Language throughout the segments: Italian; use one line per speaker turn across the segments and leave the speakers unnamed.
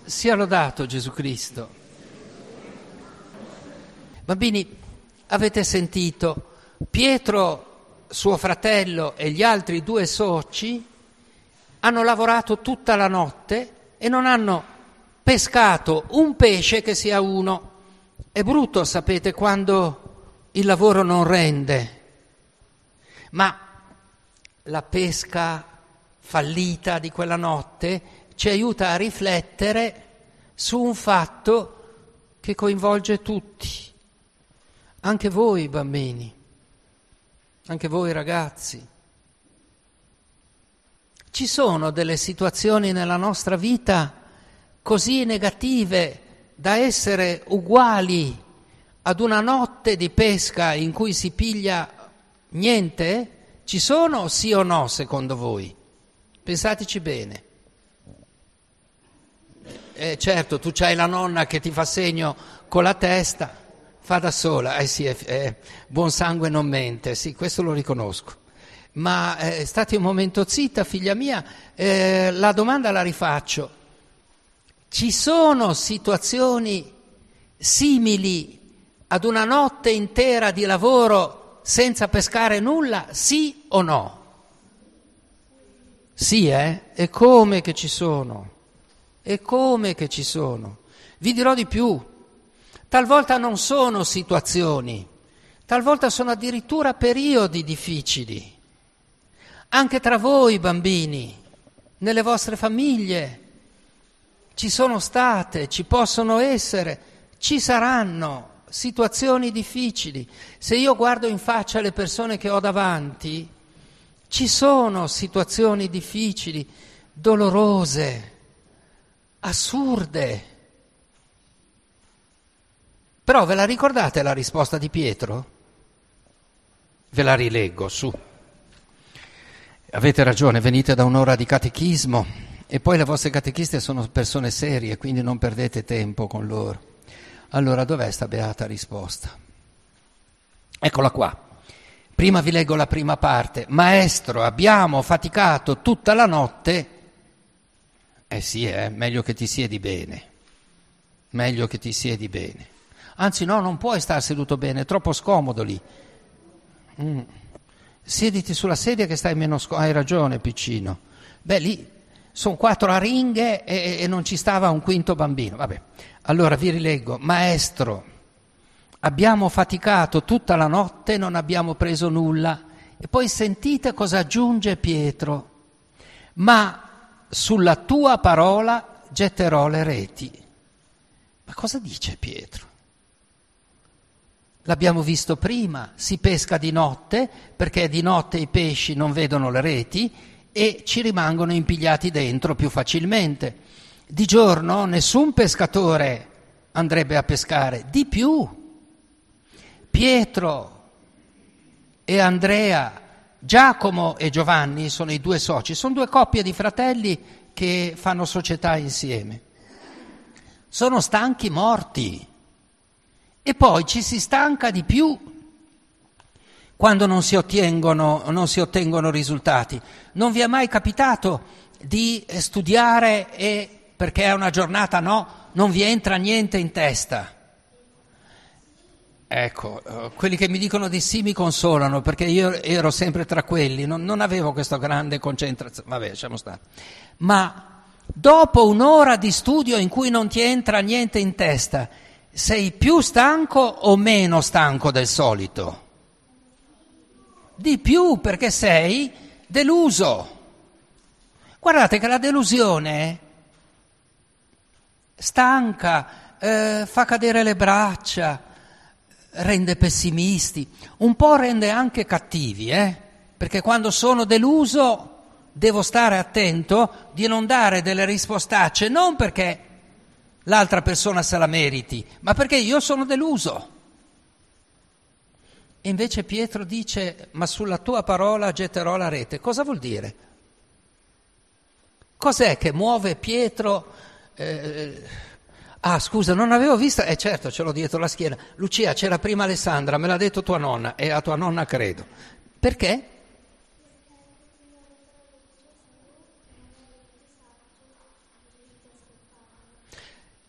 Sia lodato Gesù Cristo. Bambini, avete sentito, Pietro, suo fratello e gli altri 2 soci hanno lavorato tutta la notte e non hanno pescato un pesce che sia uno. È brutto, sapete, quando il lavoro non rende, ma la pesca fallita di quella notte ci aiuta a riflettere su un fatto che coinvolge tutti, anche voi bambini, anche voi ragazzi. Ci sono delle situazioni nella nostra vita così negative da essere uguali ad una notte di pesca in cui si piglia niente? Ci sono sì o no secondo voi? Pensateci bene. Certo, tu c'hai la nonna che ti fa segno con la testa, fa da sola, sì, buon sangue non mente, sì, questo lo riconosco. Ma stati un momento zitta, figlia mia, la domanda la rifaccio. Ci sono situazioni simili ad una notte intera di lavoro senza pescare nulla, sì o no? Sì, E come che ci sono? E come che ci sono? Vi dirò di più, talvolta non sono situazioni, talvolta sono addirittura periodi difficili. Anche tra voi bambini, nelle vostre famiglie, ci sono state, ci possono essere, ci saranno situazioni difficili. Se io guardo in faccia le persone che ho davanti, ci sono situazioni difficili, dolorose, assurde. Però ve la ricordate la risposta di Pietro? Ve la rileggo, su. Avete ragione, venite da un'ora di catechismo e poi le vostre catechiste sono persone serie, quindi non perdete tempo con loro. Allora, dov'è sta beata risposta? Eccola qua. Prima vi leggo la prima parte. Maestro, abbiamo faticato tutta la notte. Sì, meglio che ti siedi bene. Meglio che ti siedi bene. Anzi, no, non puoi star seduto bene, è troppo scomodo lì. Siediti sulla sedia che stai meno scomodo. Hai ragione, piccino. Beh, lì sono 4 aringhe e non ci stava un quinto bambino. Vabbè, allora vi rileggo. Maestro, abbiamo faticato tutta la notte e non abbiamo preso nulla. E poi sentite cosa aggiunge Pietro. Ma sulla tua parola getterò le reti. Ma cosa dice Pietro? L'abbiamo visto prima, si pesca di notte perché di notte i pesci non vedono le reti e ci rimangono impigliati dentro più facilmente. Di giorno nessun pescatore andrebbe a pescare, di più. Pietro e Andrea, Giacomo e Giovanni sono i 2 soci, sono 2 coppie di fratelli che fanno società insieme. Sono stanchi morti e poi ci si stanca di più quando non si ottengono risultati. Non vi è mai capitato di studiare e perché è una giornata non vi entra niente in testa? Ecco, quelli che mi dicono di sì mi consolano, perché io ero sempre tra quelli, non avevo questa grande concentrazione, vabbè, lasciamo stare. Ma dopo un'ora di studio in cui non ti entra niente in testa, sei più stanco o meno stanco del solito? Di più, perché sei deluso. Guardate che la delusione stanca, fa cadere le braccia, rende pessimisti, un po' rende anche cattivi, perché quando sono deluso devo stare attento di non dare delle rispostacce, non perché l'altra persona se la meriti, ma perché io sono deluso. E invece Pietro dice, ma sulla tua parola getterò la rete. Cosa vuol dire? Cos'è che muove Pietro? Scusa, non avevo visto, certo, ce l'ho dietro la schiena. Lucia, c'era prima Alessandra, me l'ha detto tua nonna, e a tua nonna credo. Perché?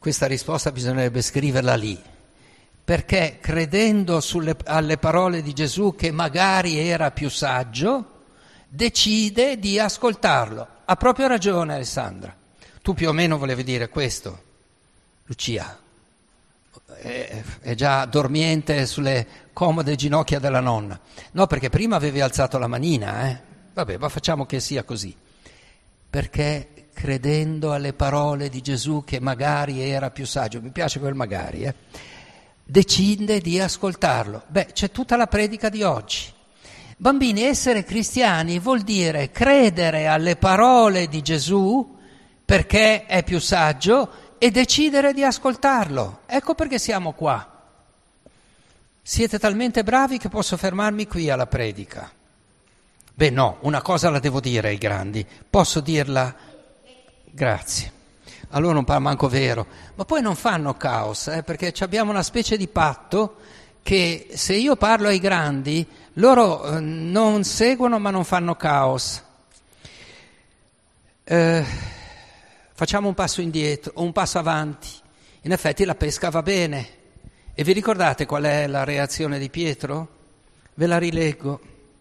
questa risposta bisognerebbe scriverla lì, perché credendo alle parole di Gesù che magari era più saggio, decide di ascoltarlo. Ha proprio ragione Alessandra. Tu più o meno volevi dire questo, Lucia. È già dormiente sulle comode ginocchia della nonna. No, perché prima avevi alzato la manina, Vabbè, ma facciamo che sia così. Perché credendo alle parole di Gesù che magari era più saggio, mi piace quel magari, decide di ascoltarlo. Beh, c'è tutta la predica di oggi. Bambini, essere cristiani vuol dire credere alle parole di Gesù perché è più saggio e decidere di ascoltarlo. Ecco perché siamo qua. Siete talmente bravi che posso fermarmi qui alla predica. Beh no, una cosa la devo dire ai grandi. Posso dirla? Grazie. Allora non parlo manco vero. Ma poi non fanno caos, perché abbiamo una specie di patto che se io parlo ai grandi, loro non seguono ma non fanno caos. Facciamo un passo indietro, o un passo avanti. In effetti la pesca va bene. E vi ricordate qual è la reazione di Pietro? Ve la rileggo.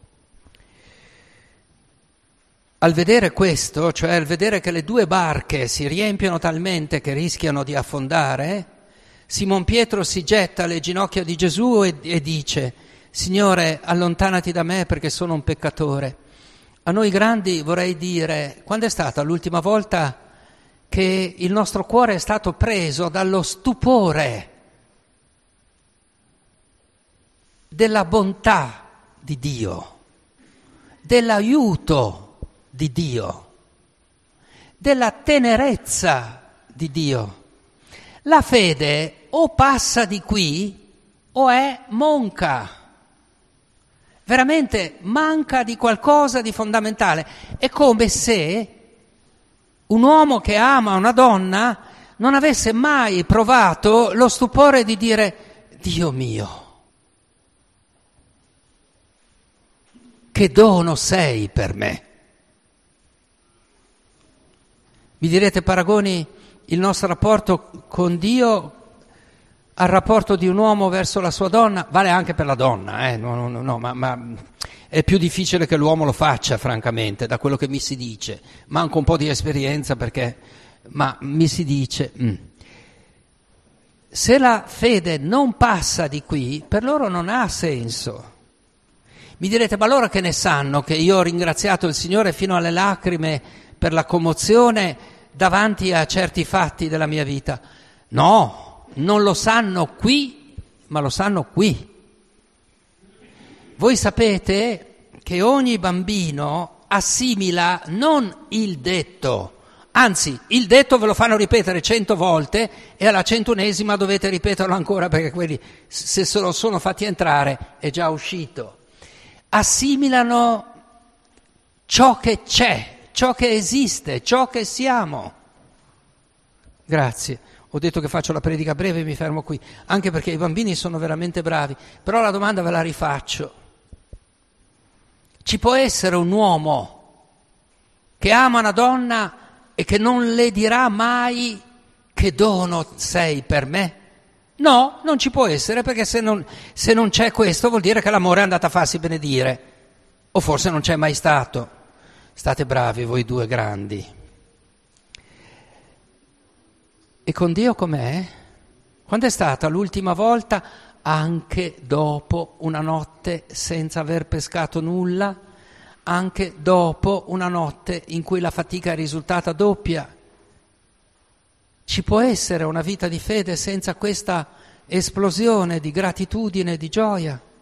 Al vedere questo, cioè al vedere che le due barche si riempiono talmente che rischiano di affondare, Simon Pietro si getta alle ginocchia di Gesù e dice: Signore, allontanati da me perché sono un peccatore. A noi grandi vorrei dire, quando è stata l'ultima volta che il nostro cuore è stato preso dallo stupore della bontà di Dio, dell'aiuto di Dio, della tenerezza di Dio? La fede o passa di qui o è monca, veramente manca di qualcosa di fondamentale. È come se un uomo che ama una donna non avesse mai provato lo stupore di dire: Dio mio, che dono sei per me. Mi direte, paragoni il nostro rapporto con Dio al rapporto di un uomo verso la sua donna? Vale anche per la donna, no, ma è più difficile che l'uomo lo faccia, francamente, da quello che mi si dice. Manco un po' di esperienza ma mi si dice. Se la fede non passa di qui, per loro non ha senso. Mi direte, ma loro che ne sanno che io ho ringraziato il Signore fino alle lacrime per la commozione davanti a certi fatti della mia vita? No, non lo sanno qui, ma lo sanno qui. Voi sapete che ogni bambino assimila non il detto, anzi il detto ve lo fanno ripetere 100 volte e alla 100esima dovete ripeterlo ancora, perché quelli, se se lo sono fatti entrare, è già uscito. Assimilano ciò che c'è, ciò che esiste, ciò che siamo. Grazie. Ho detto che faccio la predica breve e mi fermo qui, anche perché i bambini sono veramente bravi, però la domanda ve la rifaccio. Ci può essere un uomo che ama una donna e che non le dirà mai: che dono sei per me? No, non ci può essere, perché se non c'è questo vuol dire che l'amore è andato a farsi benedire, o forse non c'è mai stato. State bravi voi due grandi. E con Dio com'è? Quando è stata l'ultima volta, anche dopo una notte senza aver pescato nulla, anche dopo una notte in cui la fatica è risultata doppia? Ci può essere una vita di fede senza questa esplosione di gratitudine e di gioia?